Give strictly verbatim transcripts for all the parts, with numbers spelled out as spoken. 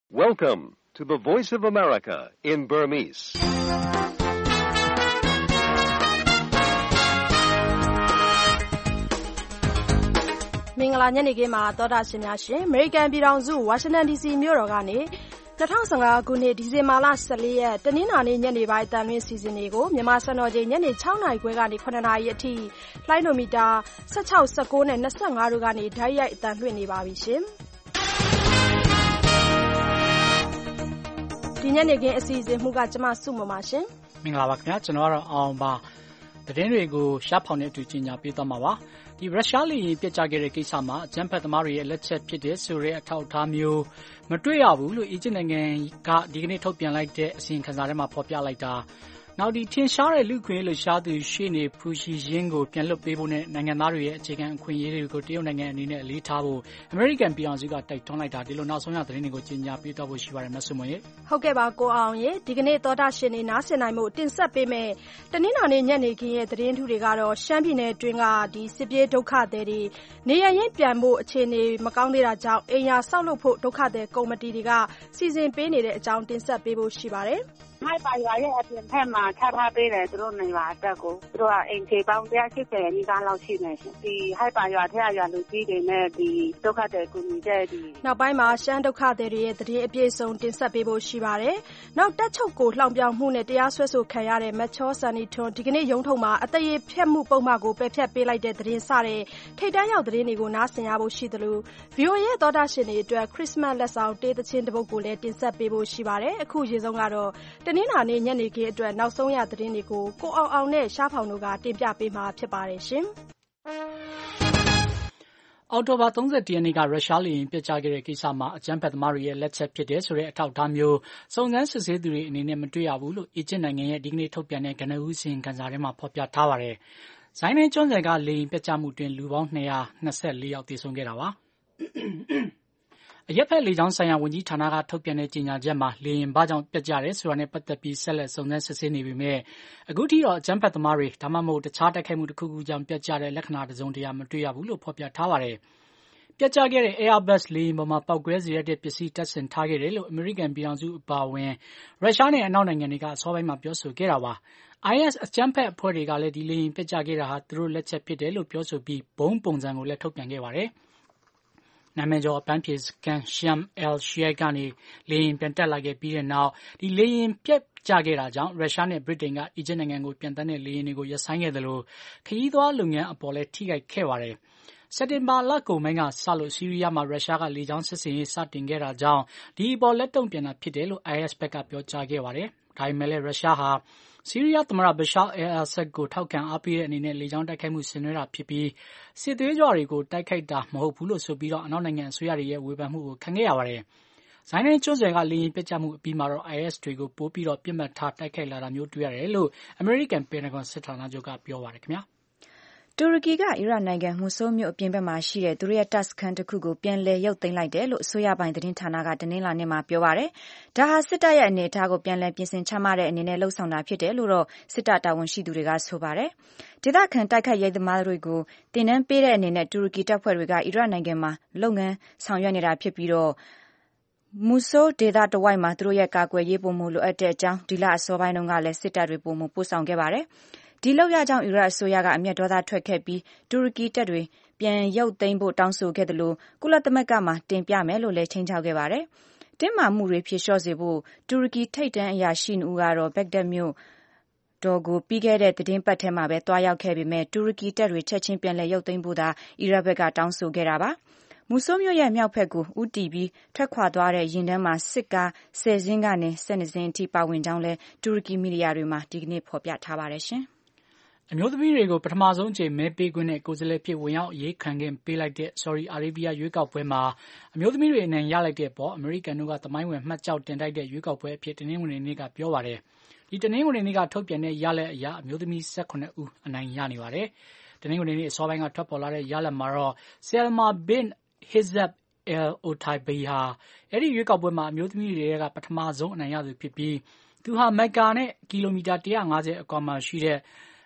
Welcome to the Voice of America in Burmese. ။မင်္ဂလာညနေခင်းပါသောတာရှင်များရှင်။ American ပြည်ထောင်စု Washington ဒီ စီ မြို့တော်ကနေ၂၀၁၅ခုနှစ်ဒီဇင်ဘာလ၁၄ရက်တနင်္လာနေ့ညနေပိုင်းအသံလွှင့်စီစဉ်တွေကိုမြန်မာစံတော်ချိန်ညနေ၆နာရီခွဲကနေ၇နာရီအထိလှိုင်းဒိုမီတာ၁၆ ၁၉နဲ့၂၅တို့ကနေဓာတ်ရိုက်အသံလွှင့်နေပါပြီရှင်။ဒီညနေခင်းအစီအစဉ်မှုကကျမစုမပါရှင်။မင်္ဂလာပါခင်ဗျာကျွန်တော်ကတော့အောင်ပါသတင်းတွေကိုရှားဖောင်တဲ့အတူကြီးညာပေးသွားမှာပါ။ဒီရုရှားလေယာဉ်ပျက်ကျခဲ့တဲ့ကိစ္စမှာအကြမ်းဖက်သမားတွေရဲ့လက်ချက်ဖြစ်တဲ့ဆိုတဲ့အထောက်အထားမျိုးမတွေ့ရဘူးလို့အီဂျစ်နိုင်ငံကဒီကနေ့ထုတ်ပြန်လိုက်တဲ့အစီရင်ခံစာထဲမှာဖော်ပြလိုက်တာနောက်ဒီထင်ရှားတဲ့လူခွင့်လှရှားသူရှေ့နေဖူရှီယင်းကိုပြန်လွှတ်ပေးဖို့နဲ့နိုင်ငံသားတွေရဲ့အခြေခံအခွင့်အရေးတွေကိုတရုတ်နိုင်ငံအနေနဲ့အလေးထားဖို့အမေရိကန်ပြည်ထောင်စုကတိုက်တွန်းလိုက်တာဒီလိုနောက်ဆုံးရသတင်းတွေကိုကြီးညာပေးတော့ဖို့ရှိပါတယ်မဆုမွန်ရေဟုတ်ကဲ့ပါကိုအောင်ရေဒီကနေ့သောတာရှင်တွေနားဆင်နိုင်မှုတင်ဆက်ပေးမယ်တနင်္လာနေ့ညနေခင်းရဲ့သတင်းထူတွေကတော့ရှမ်းပြည်နယ်တွင်းကဒီစစ်ပြေးဒုက္ခသည်တွေနေရရင်ပြန်ဖို့အခြေအနေမကောင်းသေးတာကြောင့်အိမ်ယာဆောက်လုပ်ဖို့ဒုက္ခသည်ကော်မတီတွေကစီစဉ်ပေးနေတဲ့အကြောင်းတင်ဆက်ပေးဖို့ရှိပါတယ်ဟိုက်ပါရွာရဲ့အပြင်ဖက်မှာချထားပေးတယ်သူတို့နေပါအတက်ကိုသူတို့ကအိမ်ခြေပေါင်း၁၈၀နီးပါးလောက်ရှိနေရှင်ဒီဟိုက်ပါရွာထက်ရွာလူကြီးတွေနဲ့ဒီဒုက္ခတွေကူညီတဲ့ဒီနောက်ပိုင်းမှာရှမ်းဒုက္ခတွေရဲ့တည်အပြည့်စုံတင်ဆက်ပေးဖို့ရှိပါတယ်နောက်တက်ချုပ်ကိုလှောင်ပြောင်မှုနဲ့တရားစွဲဆိုခံရတဲ့မချောဆန်နီထွန်းဒီကနေ့ရုံးထုတ်မှာအတရေဖြတ်မှုပုံမှန်ကိုပယ်ဖြတ်ပေးလိုက်တဲ့သတင်းစတဲ့ထိတ်တန့်ရောက်သတင်းတွေကိုနားဆင်ရဖို့ရှိသလို ဗွီအိုအေ ရဲ့သောတာရှင်တွေအတွက်ခရစ်စမတ်လက်ဆောင်တေးသချင်းတစ်ပုဒ်ကိုလည်းတင်ဆက်ပေးဖို့ရှိပါတယ်အခုရေဆုံးကတော့တနင်္လာနေ့ညနေခင်းအတွက်နောက်ဆုံးရသတင်းတွေကိုကိုအောင်အောင်နဲ့ရှားဖောင်တို့ကတင်ပြပေးမှာဖြစ်ပါတယ်ရှင်။အောက်တိုဘာ၃၁ရက်နေ့ကရုရှားလေယာဉ်ပျက်ကျခဲ့တဲ့ကိစ္စမှာအကြမ်းဖက်သမားတွေရဲ့လက်ချက်ဖြစ်တယ်ဆိုတဲ့အထောက်အထားမျိုးစုံစမ်းစစ်ဆေးသူတွေအနေနဲ့မတွေ့ရဘူးလို့အီဂျစ်နိုင်ငံရဲ့ဒီကနေ့ထုတ်ပြန်တဲ့ကနဦးစီရင်ခံစာထဲမှာဖော်ပြထားပါတယ်။ဇိုင်းနဲ့ကျွန်းဆယ်ကလေယာဉ်ပျက်ကျမှုတွင်လူပေါင်း၂၂၄ယောက်သေဆုံးခဲ့တာပါ။အရက်ဖက်လေကြောင်းဆိုင်ရာဝန်ကြီးဌာနကထုတ်ပြန်တဲ့ကြေညာချက်မှာလေယာဉ်ဘာကြောင့်ပျက်ကျတယ်ဆိုတာနဲ့ပတ်သက်ပြီးဆက်လက်စုံစမ်းစစ်ဆေးနေပေမဲ့အခုထိတော့အကြမ်းဖက်သမားတွေဒါမှမဟုတ်တခြားတိုက်ခိုက်မှုတစ်ခုခုကြောင့်ပျက်ကျတဲ့လက္ခဏာတစုံတရာမတွေ့ရဘူးလို့ဖော်ပြထားပါတယ်။ပျက်ကျခဲ့တဲ့ Airbus လေယာဉ်ပေါ်မှာပောက်ကွဲစေတဲ့ပစ္စည်းတပ်ဆင်ထားခဲ့တယ်လို့အမေရိကန်ပြည်ထောင်စုအပါအဝင်ရုရှားနဲ့အနောက်နိုင်ငံတွေကအစောပိုင်းမှာပြောဆိုခဲ့တာပါ။ I S အကြမ်းဖက်အဖွဲ့တွေကလည်းဒီလေယာဉ်ပျက်ကျခဲ့တာဟာသူတို့လက်ချက်ဖြစ်တယ်လို့ပြောဆိုပြီးဘုံပုံစံကိုလည်းထုတ်ပြန်ခဲ့ပါတယ်။နာမည်ကျော်အပန်းဖြေစခန်း Sharm el-Sheikh ကနေလေယာဉ်ပြန်တက်လာခဲ့ပြီးတဲ့နောက်ဒီလေယာဉ်ပျက်ကျခဲ့တာကြောင့်ရုရှားနဲ့ဗြိတိန်ကအီဂျစ်နိုင်ငံကိုပြန်တက်တဲ့လေယာဉ်တွေကိုရပ်ဆိုင်းခဲ့သလိုခရီးသွားလုပ်ငန်းအပေါ်လည်းထိခိုက်ခဲ့ပါတယ်။စက်တင်ဘာလကုန်ပိုင်းကစလို့ဆီးရီးယားမှာရုရှားကလေကြောင်းစစ်ဆင်ရေးစတင်ခဲ့တာကြောင့်ဒီအပေါ်လက်တုံ့ပြန်တာဖြစ်တယ်လို့ I S ဘက်ကပြောကြားခဲ့ပါတယ်။ဒါပေမဲ့လည်းရုရှားဟာဆီးရီးယားသမ္မတဘရှားအယ်အာဆတ်ကိုထောက်ခံအားပေးတဲ့အနေနဲ့လေကြောင်းတိုက်ခိုက်မှုဆင်နွှဲတာဖြစ်ပြီးစစ်သွေးကြွတွေကိုတိုက်ခိုက်တာမဟုတ်ဘူးလို့ဆိုပြီးတော့အနောက်နိုင်ငံအစိုးရတွေရဲ့ဝေဖန်မှုကိုခံခဲ့ရပါတယ်။ဇိုင်းနဲ့ကျွန်းဆယ်ကလေယာဉ်ပျက်ကျမှုအပြီးမှာတော့ I S တွေကိုပို့ပြီးတော့ပြစ်မှတ်ထားတိုက်ခိုက်လာတာမျိုးတွေ့ရတယ်လို့အမေရိကန်ပင်တဂွန်စစ်ဌာနချုပ်ကပြောပါတယ်ခင်ဗျာ။တူရကီကအီရတ်နိုင်ငံမူဆိုးမြို့အပြင်ဘက်မှာရှိတဲ့သူတို့ရဲ့တပ်စခန်းတစ်ခုကိုပြန်လည်ရုပ်သိမ်းလိုက်တယ်လို့အစိုးရပိုင်းသတင်းဌာနကတနင်္လာနေ့မှာပြောပါတယ်။ဒါဟာစစ်တပ်ရဲ့အနေအထားကိုပြန်လည်ပြင်ဆင်ချမှတ်တဲ့အနေနဲ့လှုပ်ဆောင်တာဖြစ်တယ်လို့တော့စစ်တပ်တာဝန်ရှိသူတွေကဆိုပါတယ်။ဒေသခံတိုက်ခိုက်ရေးသမားတွေကိုတင်နန်းပေးတဲ့အနေနဲ့တူရကီတပ်ဖွဲ့တွေကအီရတ်နိုင်ငံမှာလုပ်ငန်းဆောင်ရွက်နေတာဖြစ်ပြီးတော့မူဆိုးဒေသတဝိုက်မှာသူတို့ရဲ့ကာကွယ်ရေးပုံမှုလိုအပ်တဲ့အကြောင်းဒီလအစောပိုင်းတုန်းကလည်းစစ်တပ်တွေပုံမှုပို့ဆောင်ခဲ့ပါတယ်။ဒီလောက်ရကြောင့်အီရတ်အစိုးရကအမျက်ဒေါသထွက်ခဲ့ပြီးတူရကီတပ်တွေပြန်ရုပ်သိမ်းဖို့တောင်းဆိုခဲ့တယ်လို့ကုလသမဂ္ဂမှာတင်ပြမယ်လို့လည်းချိန်ချောက်ခဲ့ပါတယ်။တင်းမာမှုတွေဖြေလျှော့စေဖို့တူရကီထိပ်တန်းအရာရှိနှုတ်ကတော့ဘက်ဒက်မြို့တော်ကိုပြီးခဲ့တဲ့သတင်းပတ်ထဲမှာပဲတွားရောက်ခဲ့ပေမဲ့တူရကီတပ်တွေချက်ချင်းပြန်လည်ရုပ်သိမ်းဖို့သာအီရတ်ဘက်ကတောင်းဆိုခဲ့တာပါ။မူဆိုးမြို့ရဲ့မြောက်ဘက်ကိုဦးတည်ပြီးထွက်ခွာသွားတဲ့ရင်တန်းမှာစစ်ကားဆယ်စင်းကနေဆယ်နှစ်စင်းအထိပါဝင်ကြောင်းလဲတူရကီမီဒီယာတွေမှာဒီကနေ့ဖော်ပြထားပါတယ်ရှင်။အမျိုးသမီးတွေကိုပထမဆုံးအကြိမ်မဲပေးခွင့်နဲ့ကိုယ်စားလှယ်ဖြစ်ဝင်ရောက်အရေးခံခွင့်ပေးလိုက်တဲ့ Saudi Arabia ရွေးကောက်ပွဲမှာအမျိုးသမီးတွေအနိုင်ရလိုက်တဲ့အပေါ်အမေရိကန်တို့ကသမိုင်းဝင်မှတ်ကျောက်တင်တိုက်တဲ့ရွေးကောက်ပွဲအဖြစ်တင်းနှင်းဝင်နေ့ကပြောပါတယ်။ဒီတင်းနှင်းဝင်နေ့ကထုတ်ပြန်တဲ့ရလဒ်အရအမျိုးသမီး၁၈ဦးအနိုင်ရနေပါတယ်။တင်းနှင်းဝင်နေ့အစောပိုင်းကထွက်ပေါ်လာတဲ့ရလဒ်မှာတော့ Salma bin Hizab al-Otaibi ဟာအဲ့ဒီရွေးကောက်ပွဲမှာအမျိုးသမီးတွေကပထမဆုံးအနိုင်ရသူဖြစ်ပြီးသူဟာမက်ကာနဲ့ကီလိုမီတာ၁၅၀အကွာမှာရှိတဲ့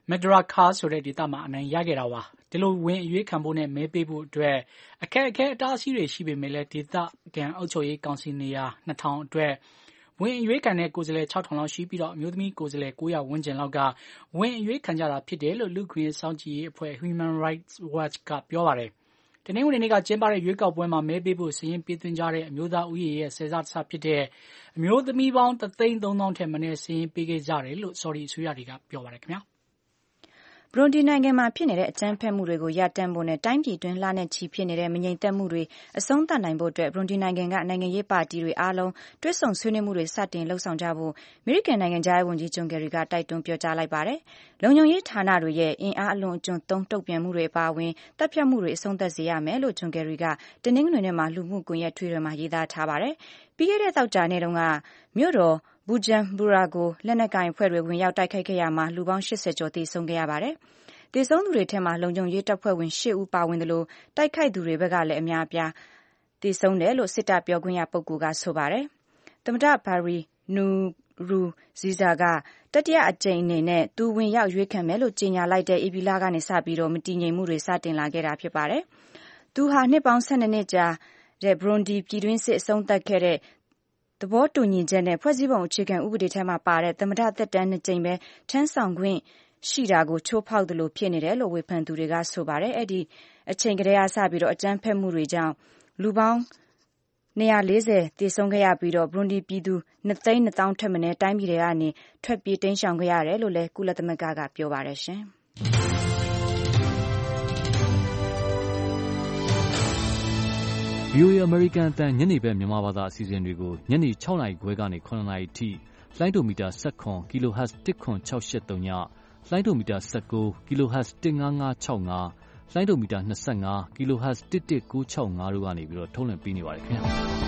Madaraka ဆိုတဲ့ဒေသမှာအနိုင်ရခဲ့တာပါဒီလိုဝင်အရွေးခံဖို့နဲ့မဲပေးဖို့အတွက်အခက်အခဲအတားအဆီးတွေရှိပေမဲ့လည်းဒေသကန်အုပ်ချုပ်ရေးကောင်စီနေရာနှစ်ထောင်အတွက်ဝင်အရွေးခံတဲ့ကိုယ်စားလှယ်ခြောက်ထောင်လောက်ရှိပြီးတော့အမျိုးသမီးကိုယ်စားလှယ်ကိုးရာဝန်းကျင်လောက်ကဝင်အရွေးခံကြတာဖြစ်တယ်လို့လူ့ခွင့်ရေးစောင့်ကြည့်ရေးအဖွဲ့ Human Rights Watch ကပြောပါတယ်တနင်္ဂနွေနေ့ကကျင်းပတဲ့ရွေးကောက်ပွဲမှာမဲပေးဖို့စာရင်းပေးသွင်းကြတဲ့အမျိုးသားဦးရေရဲ့ဆယ်ဆတဆဖြစ်တဲ့အမျိုးသမီးပေါင်းတစ်သိန်းသုံးသောင်းထက်မနည်းစာရင်းပေးခဲ့ကြတယ်လို့ဆော်ဒီအစိုးရတွေကပြောပါတယ်ခင်ဗျာဘရွန်ဒီနိုင်ငံမှာဖြစ်နေတဲ့အကြမ်းဖက်မှုတွေကိုရပ်တန့်ဖို့နဲ့တိုင်းပြည်တွင်းလှနဲ့ချီဖြစ်နေတဲ့မငြိမ်သက်မှုတွေအဆုံးသတ်နိုင်ဖို့အတွက်ဘရွန်ဒီနိုင်ငံကနိုင်ငံရေးပါတီတွေအားလုံးတွဲဆုံဆွေးနွေးမှုတွေစတင်လှုပ်ဆောင်ကြဖို့အမေရိကန်နိုင်ငံသားဝန်ကြီးဂျွန်ကယ်ရီကတိုက်တွန်းပြောကြားလိုက်ပါတယ်။လုံခြုံရေးဌာနတွေရဲ့အင်အားအလွန်အကျွံသုံးတုံ့ပြန်မှုတွေအပါအဝင်တပ်ဖြတ်မှုတွေအဆုံးသတ်စေရမယ်လို့ဂျွန်ကယ်ရီကတနင်္ဂနွေနေ့မှာလူမှုကွန်ရက်ထွေတွေမှာရေးသားထားပါတယ်။ပြီးခဲ့တဲ့သောကြာနေ့တုန်းကမြို့တော်ဘူဂျန်ဘူရာကိုလက်နက်ကင်အဖွဲ့တွေဝင်ရောက်တိုက်ခိုက်ခဲ့ရမှာလူပေါင်းရှစ်ဆယ်ကျော်သေဆုံးခဲ့ရပါတယ်။သေဆုံးသူတွေထဲမှာလုံခြုံရေးတပ်ဖွဲ့ဝင်ရှစ်ဦးပါဝင်တယ်လို့တိုက်ခိုက်သူတွေဘက်ကလည်းအများအပြားသေဆုံးတယ်လို့စစ်တပ်ပြောခွင့်ရပုဂ္ဂိုလ်ကဆိုပါတယ်။သမ္မတဘာရီနူရူဇီဇာကတတိယအကြိမ်အနေနဲ့သူဝင်ရောက်ရွေးခံမယ်လို့ကြေညာလိုက်တဲ့ဧပြီလကနေစပြီးတော့မတည်ငြိမ်မှုတွေစတင်လာခဲ့တာဖြစ်ပါတယ်။သူဟာနှစ်ပေါင်းဆယ်နှစ်နှစ်ကြာတဲ့ဘရွန်ဒီပြည်တွင်းစစ်အဆုံးသတ်ခဲ့တဲ့သဘောတူညီချက်နဲ့ဖွဲ့စည်းပုံအခြေခံဥပဒေထဲမှာပါတဲ့သမ္မတသက်တမ်းနှစ်ကြိမ်ပဲထမ်းဆောင်ခွင့်ရှိတာကိုချိုးဖောက်သလိုဖြစ်နေတယ်လို့ဝေဖန်သူတွေကဆိုပါတယ်အဲ့ဒီအချိန်ကတည်းကစပြီးတော့အကြမ်းဖက်မှုတွေကြောင့်လူပေါင်းနှစ်ရာလေးဆယ်သေဆုံးခဲ့ရပြီးတော့ဘရွန်ဒီပြည်သူနှစ်သိန်းနှစ်သောင်းထက်မနည်းတိုင်းပြည်တွေကနေထွက်ပြေးတိမ်းရှောင်ခဲ့ရတယ်လို့လည်းကုလသမဂ္ဂကပြောပါတယ်ရှင်ဗီအိုအေ American အသံညနေဘက်မြန်မာဘာသာအစီအစဉ်တွေကိုညနေ၆နာရီခွဲကနေခုနှစ်နာရီထိလိုင်းဒိုမီတာ၁၇ kilohertz တစ်ခွန်၆၈၃ညလိုင်းဒိုမီတာ၁၉ kilohertz တစ်ငါးငါး၆၅လိုင်းဒိုမီတာ၂၅ kilohertz တစ်တစ်၉၆၅တို့ကနေပြီးတော့ထုတ်လွှင့်ပေးနေပါတယ်ခင်ဗျာ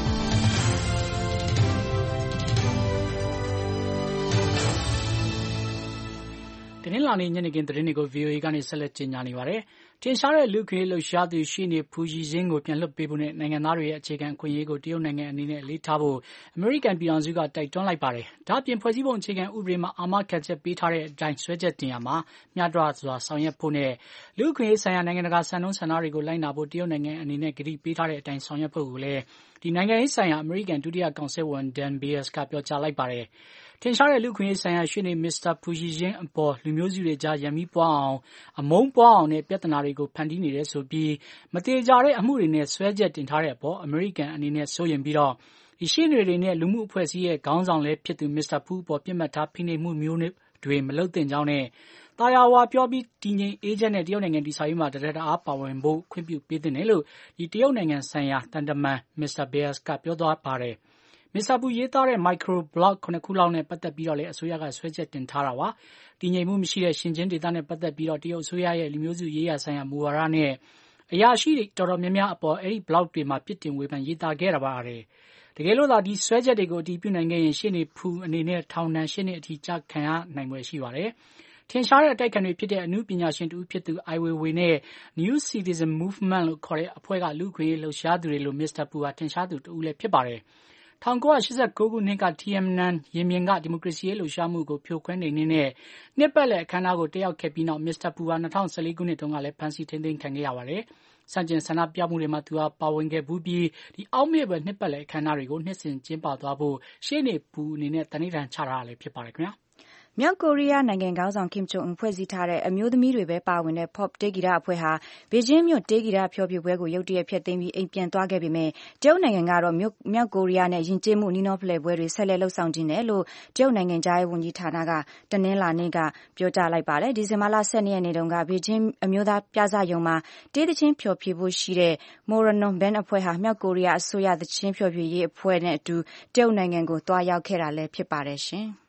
တနင်္လာနေ့ညနေခင်းသတင်းတွေကို ဗီအိုအေ ကနေဆက်လက်ကြေညာနေပါတယ်။ထင်ရှားတဲ့လူ့ခွင့်ရေးလှုပ်ရှားသူရှေ့နေဖူရီဇင်းကိုပြန်လွှတ်ပေးဖို့နဲ့နိုင်ငံသားတွေရဲ့အခြေခံအခွင့်အရေးကိုတရုတ်နိုင်ငံအနေနဲ့အလေးထားဖို့အမေရိကန်ပြည်ထောင်စုကတိုက်တွန်းလိုက်ပါတယ်။ဒါ့အပြင်ဖွဲ့စည်းပုံအခြေခံဥပဒေမှာအာမခံချက်ပေးထားတဲ့အတိုင်းစွဲချက်တင်ရမှာမျှတစွာဆောင်ရွက်ဖို့နဲ့လူ့အခွင့်အရေးဆိုင်ရာနိုင်ငံတကာစံနှုန်းစံထားတွေကိုလိုက်နာဖို့တရုတ်နိုင်ငံအနေနဲ့ကတိပေးထားတဲ့အတိုင်းဆောင်ရွက်ဖို့ကိုလည်းဒီနိုင်ငံရေးဆိုင်ရာအမေရိကန်ဒုတိယကောင်စစ်ဝန် Dan Beyers ကပြောကြားလိုက်ပါတယ်။ထင်ရှားတဲ့လူ့ခွင့်ရေးဆိုင်ရာရှေ့နေမစ္စတာဖူရီဇင်းအပေါ်လူမျိုးစုတွေကြားရန်မီးပွားအောင်အမုန်းပွားအောင်နဲ့ပြဿနာတွေကိုဖန်တီးနေတယ်ဆိုပြီးမတေကြတဲ့အမှုတွေနဲ့ဆွဲချက်တင်ထားတဲ့အပေါ်အမေရိကန်အနေနဲ့စိုးရိမ်ပြီးတော့ဒီရှေ့နေတွေနဲ့လူမှုအဖွဲ့အစည်းရဲ့ခေါင်းဆောင်လည်းဖြစ်သူမစ္စတာဖူအပေါ်ပြစ်မှတ်ထားဖိနှိပ်မှုမျိုးတွေမလုပ်သင့်ကြောင်းနဲ့တာယာဝါပြောပြီးတည်ငြိမ်အေးချမ်းတဲ့တရုတ်နိုင်ငံတည်ဆောက်ရေးမှာတရက်တအားပါဝင်ဖို့ခွင့်ပြုပေးသင့်တယ်လို့ဒီတရုတ်နိုင်ငံဆိုင်ရာတန်တမန်မစ္စတာဘီယတ်စ်ကပြောသွားပါတယ်။မစ္စတာပူရေးသားတဲ့ micro blog ခုနှစ်ခုလောက်နဲ့ပတ်သက်ပြီးတော့လည်းအစိုးရကဆွဲချက်တင်ထားတာပါ။တည်ငြိမ်မှုမရှိတဲ့ရှင်ကျင်းဒေသနဲ့ပတ်သက်ပြီးတော့တရုတ်အစိုးရရဲ့လူမျိုးစုရေးရာဆိုင်ရာမူဝါဒနဲ့အရာရှိတွေတော်တော်များများအပေါ်အဲ့ဒီ blog တွေမှာပြစ်တင်ဝေဖန်ရေးသားခဲ့တာပါတယ်။တကယ်လို့သာဒီဆွဲချက်တွေကိုအတည်ပြုနိုင်ခဲ့ရင်ရှေ့နေဖူအနေနဲ့ထောင်ဒဏ်ရှစ်နှစ်အထိကြာခံရနိုင်ွယ်ရှိပါတယ်။ထင်ရှားတဲ့အတိုက်ခံတွေဖြစ်တဲ့အမှုပညာရှင်တူဖြစ်သူ Ai Weiwei နဲ့ New Citizen Movement လို့ခေါ်တဲ့အဖွဲ့ကလူ့ခွင့်ရေးလှုပ်ရှားသူတွေလို့မစ္စတာပူဟာထင်ရှားသူတူလည်းဖြစ်ပါတယ်။၁၉၈၉ခုနှစ်က Tiananmen ရင်ပြင်ကဒီမိုကရေစီရေးလှုပ်ရှားမှုကိုဖြိုခွဲနိုင်နေတဲ့နှစ်ပတ်လည်အခမ်းအနားကိုတက်ရောက်ခဲ့ပြီးနောက်မစ္စတာပူဟာ၂၀၁၄ခုနှစ်တုန်းကလည်းဖမ်းဆီးထိန်းသိမ်းခံခဲ့ရပါတယ်။စန့်ကျင်ဆန္ဒပြမှုတွေမှာသူဟာပါဝင်ခဲ့ဘူးပြီးဒီအောက်မေ့ဘွယ်နှစ်ပတ်လည်အခမ်းအနားတွေကိုနှစ်စဉ်ကျင်းပသွားဖို့ရှေ့နေပူအနေနဲ့တနင်္လာနေ့ချထားတာလည်းဖြစ်ပါတယ်ခင်ဗျာ။မြောက်ကိုရီးယားနိုင်ငံခေါင်းဆောင်ကင်ဂျုံအွန်ဖွဲ့စည်းထားတဲ့အမျိုးသမီးတွေပဲပါဝင်တဲ့ Pop တေးဂီတအဖွဲ့ဟာဘေကျင်းမြို့တေးဂီတဖျော်ဖြေပွဲကိုရုတ်တရက်ဖျက်သိမ်းပြီးအိမ်ပြန်သွားခဲ့ပေမဲ့တရုတ်နိုင်ငံကတော့မြောက်ကိုရီးယားနဲ့ယဉ်ကျေးမှုနီးနောဖလှယ်ပွဲတွေဆက်လက်လှုပ်ဆောင်ခြင်းတယ်လို့တရုတ်နိုင်ငံကြားရေးဝန်ကြီးဌာနကတနင်္လာနေ့ကပြောကြားလိုက်ပါတယ်။ဒီဇင်ဘာလ၁၂ရက်နေ့တုန်းကဘေကျင်းအမျိုးသားပြဇာတ်ရုံမှာတေးသချင်းဖျော်ဖြေဖို့ရှိတဲ့ Moranon Band အဖွဲ့ဟာမြောက်ကိုရီးယားအစိုးရသချင်းဖျော်ဖြေရေးအဖွဲ့နဲ့အတူတရုတ်နိုင်ငံကိုသွားရောက်ခဲ့တာလည်းဖြစ်ပါတယ်ရှင်။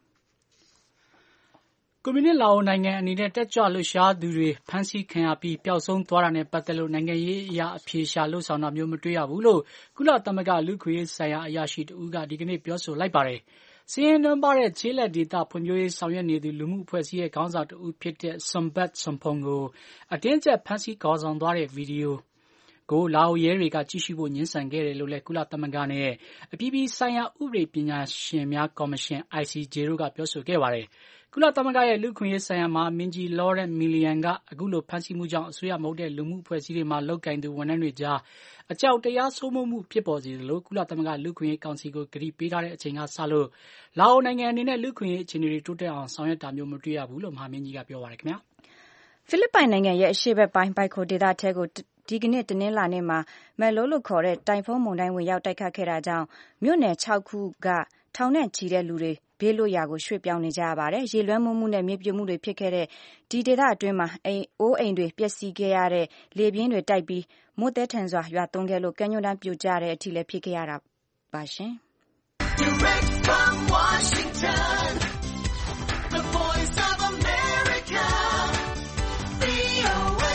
ကွန်မြူနစ်လာအိုနိုင်ငံအနေနဲ့တက်ကြွလှုပ်ရှားသူတွေဖမ်းဆီးခံရပြီးပျောက်ဆုံးသွားတာနဲ့ပတ်သက်လို့နိုင်ငံရေးအရာအဖြေရှာလှုပ်ဆောင်တာမျိုးမတွေ့ရဘူးလို့ကုလသမဂ္ဂလူ့ခွင့်ရေးဆိုင်ရာအရာရှိတဦးကဒီကနေ့ပြောဆိုလိုက်ပါတယ်။စီးရင်တွန်းပါတဲ့ခြေလက်ဒေတာဖွံ့ဖြိုးရေးဆောင်ရွက်နေသူလူမှုအဖွဲ့အစည်းရဲ့ခေါင်းဆောင်တဦးဖြစ်တဲ့ Sombat Sompong ကိုအတင်းကျပ်ဖမ်းဆီးခေါ်ဆောင်သွားတဲ့ဗီဒီယိုကိုလာအိုရဲတွေကကြည့်ရှုဖို့ညှင်းဆန်ခဲ့တယ်လို့လည်းကုလသမဂ္ဂနဲ့အပြည်ပြည်ဆိုင်ရာဥပဒေပညာရှင်များကော်မရှင် I C J တို့ကပြောဆိုခဲ့ပါတယ်။ကုလသမဂ္ဂရဲ့လူ့ခွင့်ရေးဆိုင်ရာမှာမင်းကြီး Laurent Millian ကအခုလိုဖမ်းဆီးမှုကြောင့်အစိုးရမဟုတ်တဲ့လူမှုအဖွဲ့အစည်းတွေမှာလုပ်ကိုင်သူဝန်ထမ်းတွေကြားအကြောက်တရားစိုးမိုးမှုဖြစ်ပေါ်စေသလိုကုလသမဂ္ဂလူ့ခွင့်ရေးကောင်စီကိုကတိပေးထားတဲ့အချိန်ကစလို့လာအိုနိုင်ငံအနေနဲ့လူ့ခွင့်ရေးအခြေအနေတွေတိုးတက်အောင်ဆောင်ရွက်တာမျိုးမတွေ့ရဘူးလို့မဟာမင်းကြီးကပြောပါတယ်ခင်ဗျာဖိလစ်ပိုင်နိုင်ငံရဲ့အရှေ့ဘက်ပိုင်းဘိုက်ခိုဒေသထဲကိုဒီကနေ့တနင်္လာနေ့မှာမယ်လိုလို့ခေါ်တဲ့တိုင်ဖုန်းမုန်တိုင်းဝင်ရောက်တိုက်ခတ်ခဲ့တာကြောင့်မြို့နယ်၆ခုကထောင်နဲ့ချီတဲ့လူတွေဘေးလွတ်ရာကိုရွှေ့ပြောင်းနေကြရပါတယ်။ရေလွှမ်းမိုးမှုနဲ့မြေပြိုမှုတွေဖြစ်ခဲ့တဲ့ဒီဒေသအတွင်းမှာအိမ်အိုးအိမ်တွေပျက်စီးခဲ့ရတဲ့လေပြင်းတွေတိုက်ပြီးမိုးတဲထန်စွာရွာသွန်းခဲ့လို့ကမ်းရိုးတန်းပြိုကျတဲ့အထိလည်းဖြစ်ခဲ့ရတာပါရှင်။ Direct from Washington, the Voice of America, ဗွီအိုအေ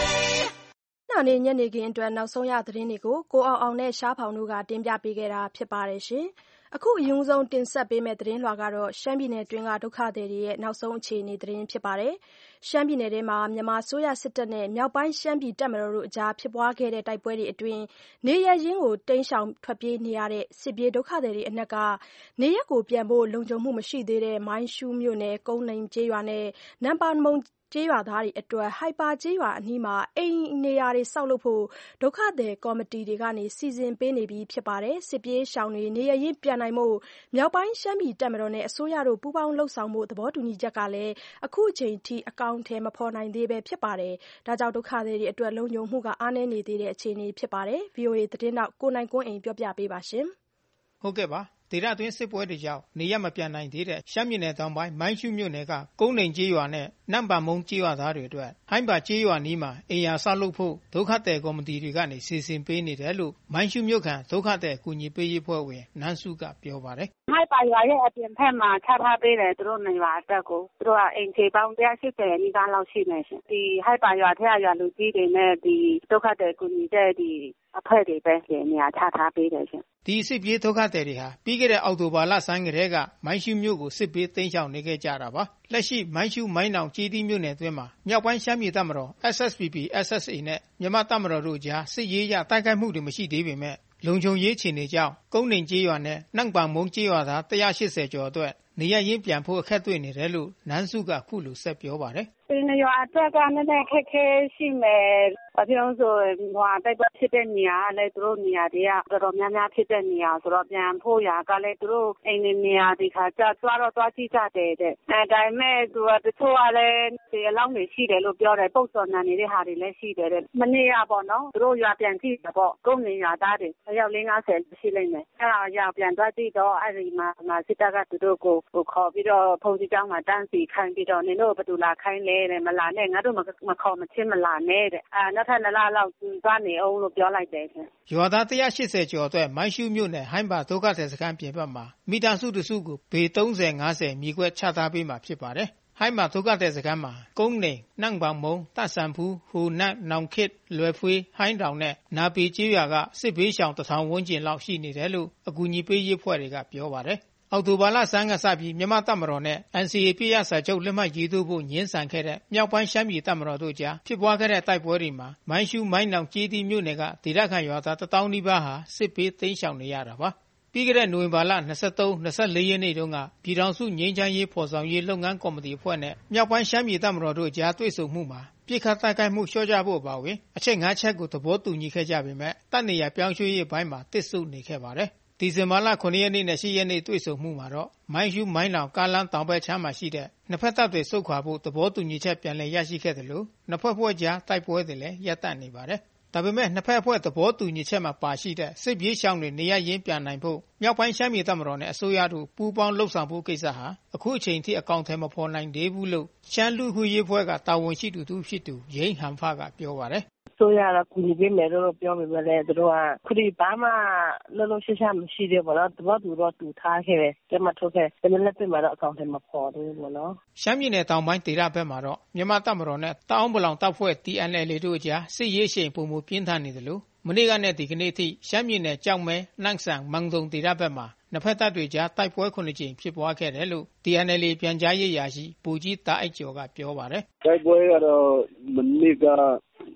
နေ့ညနေခင်းအတွက်နောက်ဆုံးရသတင်းတွေကိုကိုအောင်အောင်နဲ့ရှားဖောင်တို့ကတင်ပြပေးခဲ့တာဖြစ်ပါတယ်ရှင်။အခုအရင်ဆုံးတင်ဆက်ပေးမယ့်သတင်းလွှာကတော့ရှမ်းပြည်နယ်တွင်းကဒုက္ခသည်တွေရဲ့နောက်ဆုံးအခြေအနေသတင်းဖြစ်ပါတယ်။ရှမ်းပြည်နယ်ထဲမှာမြန်မာဆိုရစစ်တပ်နဲ့မြောက်ပိုင်းရှမ်းပြည်တပ်မတော်တို့အကြားဖြစ်ပွားခဲ့တဲ့တိုက်ပွဲတွေအတွင်းနေရရင်းကိုတိမ်းရှောင်ထွက်ပြေးနေရတဲ့စစ်ပြေးဒုက္ခသည်တွေအနက်ကနေရက်ကိုပြန်ဖို့လုံခြုံမှုမရှိသေးတဲ့မိုင်းရှူးမြို့နယ်ကုန်းနိန်ကျေးရွာနဲ့နမ်ပါမုံကျေးရွာသားတွေအတွက်ဟိုက်ပါကျေးရွာအနီးမှာအိမ်နေရာတွေဆောက်လုပ်ဖို့ဒုက္ခသည်ကော်မတီတွေကနေစီစဉ်ပေးနေပြီဖြစ်ပါတယ်။စစ်ပြေးရှောင်တွေနေရရင်ပြန်နိုင်မှုမြောက်ပိုင်းရှမ်းပြည်တပ်မတော်နဲ့အစိုးရတို့ပူးပေါင်းလှုပ်ဆောင်မှုသဘောတူညီချက်ကလည်းအခုချိန်ထိအကောင့်ထဲမဖော်နိုင်သေးပဲဖြစ်ပါတယ်။ဒါကြောင့်ဒုက္ခသည်တွေအတွက်လုံခြုံမှုကအားနည်းနေသေးတဲ့အခြေအနေဖြစ်ပါတယ်။ ဗွီအိုအေသတင်းတောက်ကိုနိုင်ကွန်းအိမ်ပြောပြပေးပါရှင်။ဟုတ်ကဲ့ပါဒေသတွင်းစစ်ပွဲတွေကြောင့်နေရမပြန်နိုင်သေးတဲ့ရှမ်းပြည်နယ်တောင်ပိုင်းမိုင်းရှုမြို့နယ်ကကုန်းနိန်ကျေးရွာနဲ့နမ်ပါမုံကျေးရွာသားတွေအတွက်ဟိုင်းပါကျေးရွာနီးမှာအိမ်ယာဆောက်လုပ်ဖို့ဒုက္ခသည်ကော်မတီတွေကနေစီစဉ်ပေးနေတယ်လို့မိုင်းရှုမြို့ခံဒုက္ခသည်ကူညီပေးရေးဖွဲ့ဝင်နန်းစုကပြောပါတယ်ဟိုက်ပါရွာရဲ့အပြင်ဘက်မှာချထားပေးတယ်သူတို့နေပါအတက်ကိုသူတို့ကအိမ်ခြေပေါင်းone eightyနီးပါးလောက်ရှိနေရှင်ဒီဟိုက်ပါရွာထက်ရွာလူကြီးတွေနဲ့ဒီဒုက္ခသည်ကူညီတဲ့ဒီအဖွဲ့တွေပဲနေရာချထားပေးတယ်ရှင်ဒီစစ်ပြေးဒုက္ခသည်တွေဟာပြီးခဲ့တဲ့အောက်တိုဘာလဆန်းကတည်းကမိုင်းရှုမြို့ကိုစစ်ပြေးသိမ်းရှောင်နေခဲ့ကြတာပါလက်ရှိမိုင်းရှုမိုင်းနောင်ကျေးတီးမြို့နယ်အတွင်းမှာမြောက်ပိုင်းရှမ်းပြည်တပ်မတော် S S P P S S A နဲ့မြန်မာတပ်မတော်တို့ကြားစစ်ရေးရတိုက်ခိုက်မှုတွေမရှိသေးပေမဲ့လုံခြုံရေးအခြေအနေကြောင့်ကုန်းနိန်ကျေးရွာနဲ့နန့်ပါမုံကျေးရွာသားone eightyကျော်အတွက်နေရရင်းပြန်ဖို့အခက်တွေ့နေတယ်လို့နန်းစုကခုလိုဆက်ပြောပါတယ်ဒီနေရာအတွက်ကနည်းနည်းခက်ခဲရှိမယ်ဘာဖြစ်လို့ဆိုဟိုတိုက်ပွဲဖြစ်တဲ့နေရာလည်းသူတို့နေရာတွေကတော်တော်များများဖြစ်တဲ့နေရာဆိုတော့ပြန်ဖို့ရာကလည်းသူတို့အိမ်နေရာဒီခါကျသွားတော့သွားကြည့်ကြတယ်တဲ့အဲဒါပေမဲ့သူကတချို့ကလည်းဒီအလောင်းတွေရှိတယ်လို့ပြောတယ်ပုတ်စော်နံနေတဲ့ဟာတွေလည်းရှိတယ်တဲ့မနေ့ကပေါ့နော်သူတို့ရွာပြန်ကြည့်တယ်ပေါ့ကုန်းနေရွာသားတွေအယောက်၄၀ရှိလိမ့်မယ်အဲဒါရွာပြန်သွားကြည့်တော့အဲဒီမှာမှာစစ်တပ်ကသူတို့ကိုခေါ်ပြီးတော့ဖုန်ကြီးကျောင်းမှာတန်းစီခိုင်းပြီးတော့နင်တို့ဘယ်သူလာခိုင်းလဲတဲ့မလာနဲ့ငါတို့မခေါ်မချင်းမလာနဲ့တဲ့အဲနောက်ထပ်နှစ်လလောက်သွားနေအောင်လို့ပြောလိုက်တယ်ရှင်ရွာသားone eightyကျော်အတွက်မိုင်းရှုမြို့နယ်ဟိုင်းပါဒုက္ခသည်စခန်းပြင်ပမှာမိသားစုတစုကိုပေthirty fiftyမြေကွက်ချထားပေးမှာဖြစ်ပါတယ်ဟိုင်းမှာဒုက္ခသည်စခန်းမှာကုန်းနေနန့်ပါမုံတဆန်ဖူးဟိုနတ်နောင်ခစ်လွယ်ဖွေးဟိုင်းတောင်နဲ့နာပီကျေးရွာကစစ်ဘေးရှောင်one thousandဝန်းကျင်လောက်ရှိနေတယ်လို့အကူအညီပေးရေးဖွဲ့တွေကပြောပါတယ်အောက်တိုဘာလဆန်းကစပြီးမြန်မာတပ်မတော်နဲ့ N C A ပြည့်ရစာချုပ်လက်မှတ်ရေးထိုးဖို့ညှင်းဆန်ခဲ့တဲ့မြောက်ပိုင်းရှမ်းပြည်တပ်မတော်တို့ကြားဖြစ်ပွားခဲ့တဲ့တိုက်ပွဲတွေမှာမိုင်းရှူးမိုင်းနောင်ကျေးတီးမြို့နယ်ကဒေသခံရွာသားone thousandနီးပါးဟာစစ်ဘေးတိမ်းရှောင်နေရတာပါပြီးခဲ့တဲ့နိုဝင်ဘာလtwenty-three, twenty-fourရက်နေ့တုန်းကပြည်ထောင်စုငြိမ်းချမ်းရေးဖော်ဆောင်ရေးလုပ်ငန်းကော်မတီအဖွဲ့နဲ့မြောက်ပိုင်းရှမ်းပြည်တပ်မတော်တို့ကြားတွေ့ဆုံမှုမှာပြစ်ခတ်တိုက်ခိုက်မှုလျှော့ချဖို့ပါဝင်အချက်fiveချက်ကိုသဘောတူညီခဲ့ကြပေမဲ့တပ်နေရာပြောင်းရွှေ့ရေးပိုင်းမှာတစ်ဆုတ်နေခဲ့ပါတယ်ဒီဇင်ဘာလnineရက်နေ့နဲ့tenရက်နေ့တွေ့ဆုံမှုမှာတော့မိုင်းရှူးမိုင်းနောင်ကားလမ်းတောင်ဘက်ခြမ်းမှာရှိတဲ့နှစ်ဖက်တပ်တွေဆုတ်ခွာဖို့သဘောတူညီချက်ပြန်လည်ရရှိခဲ့တယ်လို့နှစ်ဖက်ဖွဲ့ကြားတိုက်ပွဲတွေလည်းရပ်တန့်နေပါတယ်ဒါပေမဲ့နှစ်ဖက်အဖွဲ့သဘောတူညီချက်မှာပါရှိတဲ့စစ်ပြေးရှောင်တွေနေရရင်းပြန်နိုင်ဖို့မြောက်ပိုင်းရှမ်းပြည်တပ်မတော်နဲ့အစိုးရတို့ပူးပေါင်းလှုပ်ဆောင်ဖို့ကိစ္စဟာအခုအချိန်ထိအကောင့်ထဲမဖော်နိုင်သေးဘူးလို့ရှမ်းလူ့ခွင့်ရေးဖွဲ့ကတာဝန်ရှိသူတူဖြစ်သူရင်းဟန်ဖကပြောပါတယ်ဆိုရတော့ကူညီပေးမယ်လို့ပြောပေမဲ့လည်းသူတို့ကခုဒီဘာမှလှလို့ရှာရှာမရှိသေးဘူးနော်တဘောသူတော့တူထားခဲ့တယ်ကျမထုတ်ခဲ့တယ်လည်းပြင်မှာတော့အကောင့်ထဲမဖော်သေးဘူးနော်ရှမ်းပြည်နယ်တောင်ပိုင်းဒေသဘက်မှာတော့မြန်မာတပ်မတော်နဲ့တအောင်းပလောင်တပ်ဖွဲ့ T N L A တို့အကြားစစ်ရေးရှိန်ပုံမှုပြင်းထန်နေတယ်လို့မနေ့ကနဲ့ဒီကနေ့ထိရှမ်းပြည်နယ်ကြောက်မဲနှန့်ဆန်မန်တုံဒေသဘက်မှာနှစ်ဖက်တပ်တွေကြားတိုက်ပွဲခုနှစ်ကြိမ်ဖြစ်ပွားခဲ့တယ်လို့ T N L A ပြန်ကြားရေးရာရှိပူကြီးတာအိုက်ကျော်ကပြောပါတယ်တိုက်ပွဲကတော့မနေ့က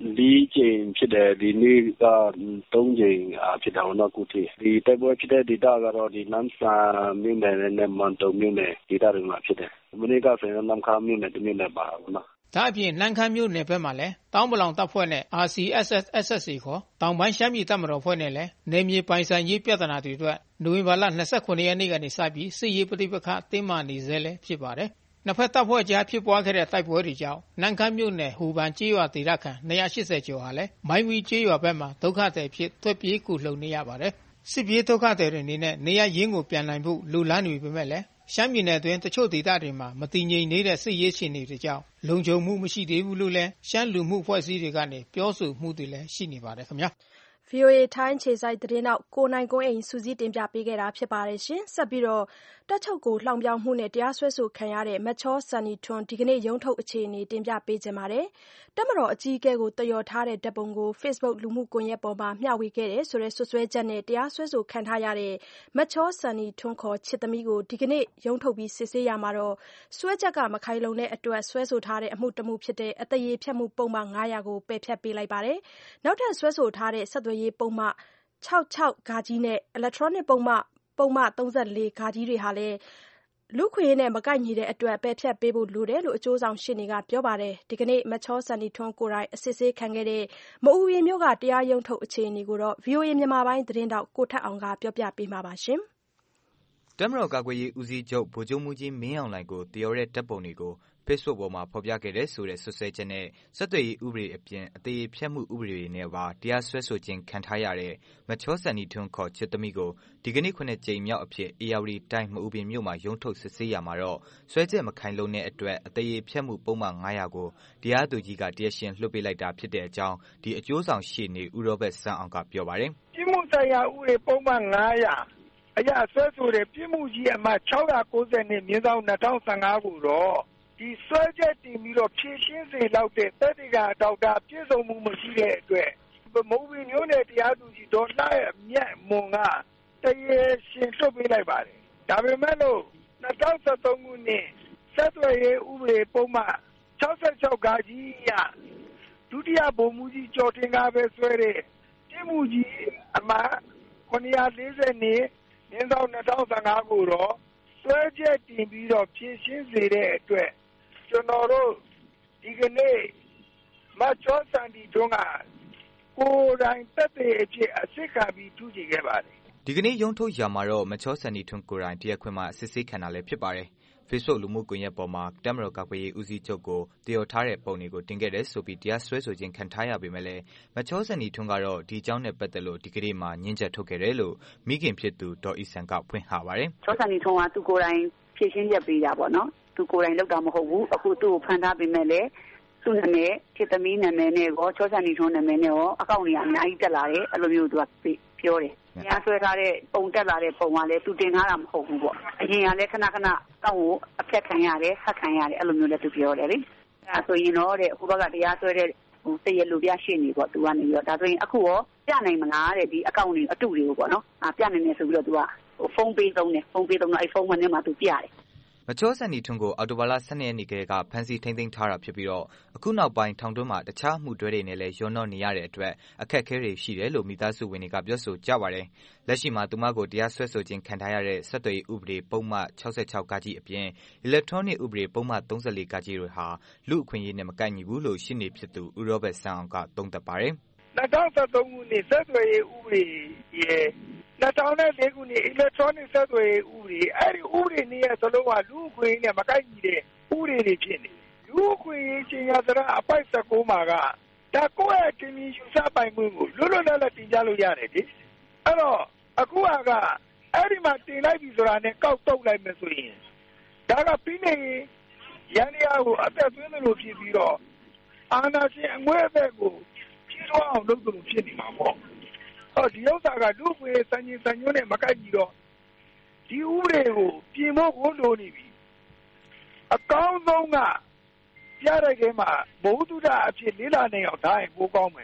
လေးကျင်းဖြစ်တယ်ဒီနေ့ကသုံးကျင်းဖြစ်တယ်နော်ခုထိဒီတိုက်ပွဲဖြစ်တဲ့ဒေသကတော့ဒီနမ်ဆာမြို့နယ်နဲ့မန်တုံမြို့နယ်ဒေသတွေမှာဖြစ်တယ်မနေ့ကဆိုရင်နမ်ခါမြို့နယ်တမြို့နယ်ပါဘူးနော်ဒါအပြင်နန်းခမ်းမြို့နယ်ဘက်မှာလည်းတောင်ပလောင်တပ်ဖွဲ့နဲ့ အာร์ စီ အက်စ် အက်စ် အက်စ် စီ ခေါ်တောင်ပိုင်းရှမ်းပြည်တပ်မတော်ဖွဲ့နဲ့လည်းနယ်မြေပိုင်ဆိုင်ရေးပြဿနာတွေအတွက်နိုဝင်ဘာလ၂၇ရက်နေ့ကနေစပြီးစစ်ရေးပဋိပက္ခတင်းမာနေဆဲလည်းဖြစ်ပါတယ်။နှစ်ဖက်တပ်ဖွဲ့ကြားဖြစ်ပွားခဲ့တဲ့တိုက်ပွဲတွေကြောင့်နန်းခမ်းမြို့နယ်ဟူပန်ကျေးရွာဒေသခံ၂၈၀ကျော်ဟာလည်းမိုင်းဝီကျေးရွာဘက်မှာဒုက္ခသည်ဖြစ်ထွက်ပြေးကူလှုံနေရပါတယ်။စစ်ပြေးဒုက္ခသည်တွေအနေနဲ့နေရရင်းကိုပြန်နိုင်ဖို့လိုလားနေပေမဲ့လည်းရှမ်းပြည်နယ်အတွင်းတချို့ဒေသတွေမှာမတည်ငြိမ်နေတဲ့စစ်ရေးအခြေအနေတွေကြောင့်လုံခြုံမှုမရှိသေးဘူးလို့လည်းရှမ်းလူမှုအဖွဲ့အစည်းတွေကနေပြောဆိုမှုတွေလည်းရှိနေပါတယ်ခင်ဗျာ။ဗွီအိုအေထိုင်းခြေစိုက်သတင်းတော့ကိုနိုင်ကွန်းအိမ်စူးစီးတင်ပြပေးခဲ့တာဖြစ်ပါတယ်ရှင်။ဆက်ပြီးတော့တက်ချုပ်ကိုလှောင်ပြောင်မှုနဲ့တရားစွဲဆိုခံရတဲ့မချောဆန်နီထွန်းဒီကနေ့ရုံးထုတ်အခြေအနေတင်ပြပေးခြင်းပါတယ်။တက်မတော်အကြီးအကဲကိုတယော်ထားတဲ့ဓာတ်ပုံကို Facebook လူမှုကွန်ရက်ပေါ်မှာမျှဝေခဲ့တယ်ဆိုတဲ့ဆွဆွဲချက်နဲ့တရားစွဲဆိုခံထားရတဲ့မချောဆန်နီထွန်းခေါ်ချစ်သမီးကိုဒီကနေ့ရုံးထုတ်ပြီးစစ်ဆေးရမှာတော့စွဲချက်ကမခိုင်လုံတဲ့အတွက်စွဲဆိုထားတဲ့အမှုတမှုဖြစ်တဲ့အသရေဖျက်မှုပုံမှန်၅၀၀ကိုပယ်ဖျက်ပေးလိုက်ပါတယ်။နောက်ထပ်စွဲဆိုထားတဲ့ဆက်သွယ်ရေးပုံမှန်၆၆ဂါနဲ့ electronic ပုံမှပုံမှ၃၄ဂါတွေဟာလည်းလူခွေနဲ့မကိုက်ညီတဲ့အတွက်ပယ်ဖျက်ပေးဖို့လိုတယ်လို့အကျိုးဆောင်ရှင်းနေကပြောပါတယ်ဒီကနေ့မချောဆန်နီထွန်းကိုယ်တိုင်အစစ်ဆေးခံခဲ့တဲ့မအူရင်မျိုးကတရားရုံးထုတ်အခြေအနေကိုတော့ ဗွီအိုအေ မြန်မာပိုင်းသတင်းတောက်ကိုထက်အောင်ကပြောပြပေးမှာပါရှင်တမတော်ကာကွယ်ရေးဦးစီးချုပ်ဗိုလ်ချုပ်မှုကြီးမင်းအောင်လှိုင်ကိုတရော်တဲ့တပ်ပုံတွေကို Facebook ပေါ်မှာဖော်ပြခဲ့တဲ့ဆိုတဲ့ဆွဆွဲချက်နဲ့ဆက်သွယ်ရေးဥပဒေအပြင်အသေးဖြတ်မှုဥပဒေတွေနဲ့ပါတရားစွဲဆိုခြင်းခံထားရတဲ့မချောဆန်နီထွန်းခေါ်ချစ်သမီးကိုဒီကနေ့ခုနှစ်ကြိမ်မြောက်အဖြစ်အေရဝတီတိုင်းမအူပင်မြို့မှာရုံးထုတ်စစ်ဆေးရမှာတော့စွဲချက်မခိုင်လုံတဲ့အတွက်အသေးဖြတ်မှုပုံမှန်၅၀၀ကိုတရားသူကြီးကတရားရှင်လွှတ်ပေးလိုက်တာဖြစ်တဲ့အကြောင်းဒီအကျိုးဆောင်ရှေ့နေဦးရောဘတ်စန်းအောင်ကပြောပါတယ်။ပြည်မှုဆိုင်ရာဥပဒေပုံမှန်၅၀၀အရာဆွဲဆိုတဲ့ပြည်မှုကြီးအမှတ်၆၉၀နဲ့မြင်းဆောင်၂၀၁၅ကိုတော့ဒီဆွဲချက်တင်ပြီးတော့ဖြည့်ရှင်းစေလောက်တဲ့သက်သေကအထောက်အထားပြည့်စုံမှုမရှိတဲ့အတွက်မုံဝင်မျိုးနဲ့တရားသူကြီးဒေါ်လှရဲ့မြတ်မွန်ကတရားရှင်လွှတ်ပေးလိုက်ပါတယ်။ဒါပေမဲ့လို့၂၀၁၃ခုနှစ်ဆက်သွယ်ရေးဥပဒေပုံမှန်၆၆ဂါကြီးအရဒုတိယဗိုလ်မှူးကြီးကျော်တင်ကားပဲဆွဲတဲ့ပြည်မှုကြီးအမှတ်၇၄၀နဲ့မြင်းဆောင်၂၀၁၅ကိုတော့ဆွဲချက်တင်ပြီးတော့ဖြည့်ရှင်းစေတဲ့အတွက်ကျွန်တော်တို့ဒီကနေ့မချောဆန်ဒီထွန်းကကိုယ်တိုင်တက်တဲ့အဖြစ်အစစ်ခံပြီးထူးချေခဲ့ပါတယ်ဒီကနေ့ရုံးထုတ်ရမှာတော့မချောဆန်ဒီထွန်းကိုယ်တိုင်တရားခွင်မှာစစ်ဆေးခံတာလည်းဖြစ်ပါတယ်Facebook လူမှုကွန်ရက်ပေါ်မှာတမတော်ကာကွယ်ရေးဦးစီးချုပ်ကိုတရော်ထားတဲ့ပုံတွေကိုတင်ခဲ့တယ်ဆိုပြီးတရားစွဲဆိုခြင်းခံထားရပေမဲ့လည်းမချောဆန်နီထွန်းကတော့ဒီအကြောင်းနဲ့ပတ်သက်လို့ဒီကနေ့မှညှင်းချက်ထုတ်ခဲ့တယ်လို့မိခင်ဖြစ်သူဒေါ်အီဆန်ကဖွင့်ဟပါတယ်။ချောဆန်နီထွန်းကသူကိုယ်တိုင်ဖြည့်ရှင်းချက်ပေးတာပေါ့နော်။သူကိုယ်တိုင်လုပ်တာမဟုတ်ဘူး။အခုသူ့ကိုဖမ်းထားပေမဲ့လည်းသူ့နာမည်ချစ်သမီးနာမည်နဲ့ရောချောဆန်နီထွန်းနာမည်နဲ့ရောအကောင့်တွေအများကြီးတက်လာတယ်အဲ့လိုမျိုးသူကပြောတယ်။တရားစွဲထားတဲ့ပုံတက်လာတဲ့ပုံကလည်းသူတင်ထားတာမဟုတ်ဘူးပေါ့။အရင်ကလည်းခဏခဏတောက်ကိုအဖြတ်ခံရတယ်ဆက်ခံရတယ်အဲ့လိုမျိုးလည်းသူပြောတယ်လေ။အဲဆိုရင်တော့တဲ့ဟိုဘက်ကတရားစွဲတဲ့ဟိုတရလူပြရှိနေပေါ့သူကနေပြီးတော့ဒါဆိုရင်အခုရောပြနိုင်မလားတဲ့ဒီအကောင့်တွေအတုတွေကိုပေါ့နော်။အာပြနိုင်နေဆိုပြီးတော့သူကဟိုဖုန်းပေးသုံးတယ်ဖုန်းပေးသုံးတော့အဲ့ဖုန်းထဲမှာသူပြတယ်မချောဆန်နီထွန်းကိုအော်တိုဘာလ၁၂ရက်နေ့ကလေးကဖမ်းဆီးထိန်းသိမ်းထားတာဖြစ်ပြီးတော့အခုနောက်ပိုင်းထောင်တွင်းမှာတခြားမှုတွဲတွေနဲ့လည်းရောနှောနေရတဲ့အတွက်အခက်အခဲတွေရှိတယ်လို့မိသားစုဝင်တွေကပြောဆိုကြပါတယ်။လက်ရှိမှာသူမကိုတရားစွဲဆိုခြင်းခံထားရတဲ့ဆက်သွယ်ရေးဥပဒေပုံမှန်၆၆ဂါအပြင် electronic ဥပဒေပုံမှန်၃၄ဂါတွေဟာလူအခွင့်အရေးနဲ့မကိုက်ညီဘူးလို့ရှင်းနေဖြစ်သူဦးရောဘတ်ဆန်းအောင်ကသုံးသပ်ပါတယ်။၂၀၁၃ခုနှစ်ဆက်သွယ်ရေးဥပဒေရဲ့၂၀၀၄ခုနှစ် electronic ဆက်သွယ်ရေးဥပဒေအဲ့ဒီဥပဒေနဲ့စလုံးကလူ့အခွင့်အရေးနဲ့မကိုက်ညီတဲ့ဥပဒေတွေဖြစ်နေလူ့အခွင့်အရေးချင်းရသရအပိုက်၁၉မှာကဒါကိုယ့်ရဲ့တင်မြင်ယူဆပိုင်ခွင့်ကိုလွတ်လွတ်လပ်လပ်တင်ပြလို့ရတယ်လေအဲ့တော့အခုကအဲ့ဒီမှာတင်လိုက်ပြီဆိုတာနဲ့ကောက်တုတ်လိုက်မယ်ဆိုရင်ဒါကပြီးနေရန်ရကိုအသက်သွင်းလို့ဖြစ်ပြီးတော့အာဏာရှင်အငွေ့အသက်ကိုကြီးထွားအောင်လုပ်လို့ဖြစ်နေမှာပေါ့အော်ဒီဥစ္စာကလူ့ခွေစံကြီးစံညွှန်းနဲ့မကိုက်ကြီးတော့ဒီဥပဒေကိုပြင်ဖို့ကိုလိုနေပြီအကောင်းဆုံးကပြတဲ့ကဲမှာဘုဒ္ဓတာအဖြစ်လေးလာနေအောင်ဒါရင်ပိုကောင်းမယ်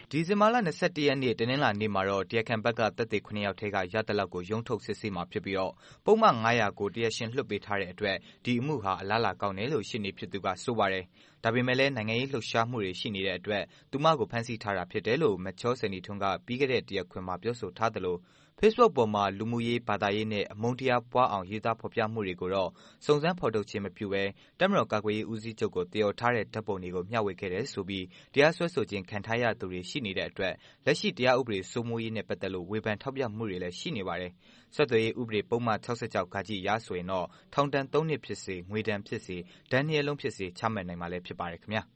ဒီဇင်ဘာလ၂၁ရက်နေ့တနင်္လာနေ့မှာတော့တရားခံဘက်ကသက်သေခုနှစ်ယောက်ထဲကရသလောက်ကိုရုံးထုတ်စစ်ဆေးမှာဖြစ်ပြီးတော့ပုဒ်မ၅၀၀ကိုတရားရှင်လွှတ်ပေးထားတဲ့အတွက်ဒီအမှုဟာအလားအလာကောင်းတယ်လို့ရှေ့နေဖြစ်သူကဆိုပါတယ်။ဒါပေမဲ့လည်းနိုင်ငံရေးလှုပ်ရှားမှုတွေရှိနေတဲ့အတွက်သူမကိုဖမ်းဆီးထားတာဖြစ်တယ်လို့မချောစနီထွန်းကပြီးခဲ့တဲ့တရားခွင်မှာပြောဆိုထားသလိုFacebook ပေါ်မှာလူမှုရေးဘာသာရေးနဲ့အမုန်းတရားပွားအောင်ရေးသားဖော်ပြမှုတွေကိုတော့စုံစမ်းဖော်ထုတ်ခြင်းမပြုဘဲတပ်မတော်ကာကွယ်ရေးဦးစီးချုပ်ကိုတည်ထားတဲ့ဓာတ်ပုံတွေကိုမျှဝေခဲ့တယ်ဆိုပြီးတရားစွဲဆိုခြင်းခံထားရသူတွေရှိနေတဲ့အတွက်လက်ရှိတရားဥပဒေစိုးမိုးရေးနဲ့ပတ်သက်လို့ဝေဖန်ထောက်ပြမှုတွေလည်းရှိနေပါတယ်။ဆက်သွယ်ရေးဥပဒေပုံမှန်၆၆ကကြီးရဆိုရင်တော့ထောင်ဒဏ်၃နှစ်ဖြစ်စေငွေဒဏ်ဖြစ်စေဒဏ်နှစ်လုံးဖြစ်စေချမှတ်နိုင်မှာလည်းဖြစ်ပါတယ်ခင်ဗျာ။